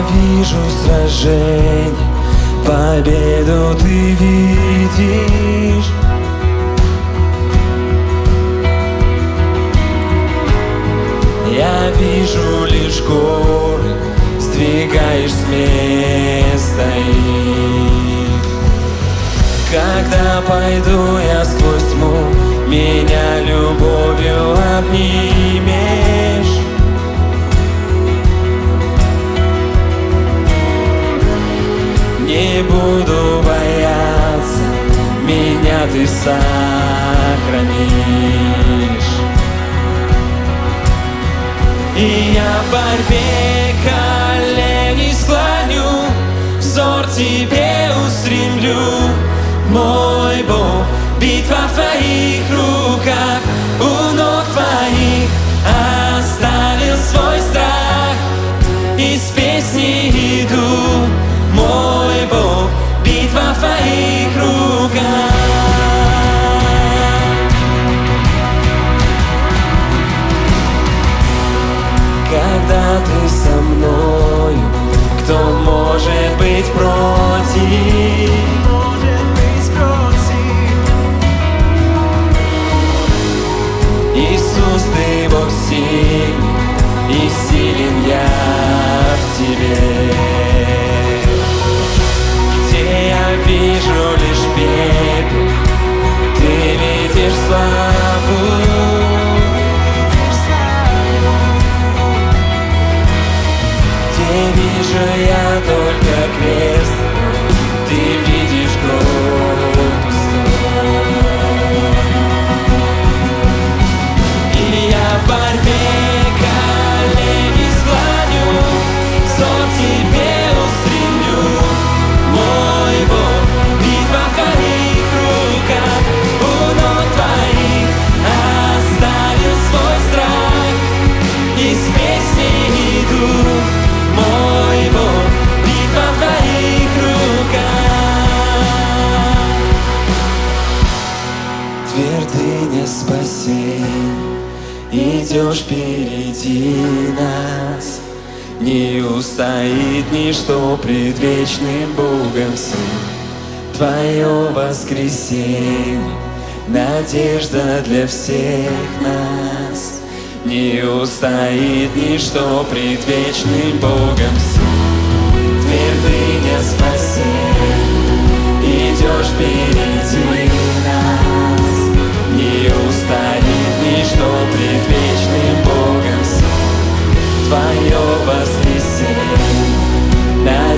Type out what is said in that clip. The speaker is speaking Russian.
вижу сражение, победу ты видишь. Я вижу лишь горы, сдвигаешь с места их. Когда пойду я сквозь тьму, меня любовью обнимешь. Не буду бояться, меня ты сохранишь. И я в борьбе колени склоню, взор тебе устремлю, мой Бог. Битва в твоих руках, у ног твоих оставил свой страх, и с песней иду, мой Бог. Битва в твоих руках. Когда ты со мною, кто может быть против? Иисус, ты Бог сильный, и силен я в тебе. Где я вижу лишь пепел, ты видишь славу. Где вижу я только крест, ты видишь гроб пустой. И я в борьбе колени склоню, взор тебе устремлю, мой Бог. Битва в твоих руках, у ног твоих оставил свой страх, и с песней иду, мой Бог. Битва в твоих руках. Твердыня спасения, идешь впереди нас. Не устоит ничто пред вечным Богом Сын. Твое воскресенье, надежда для всех нас. Не устоит ничто пред вечным Богом Сын. Твердыня спасения, идешь впереди нас. Не устоит ничто пред вечным Богом Сын. Твое воскресенье,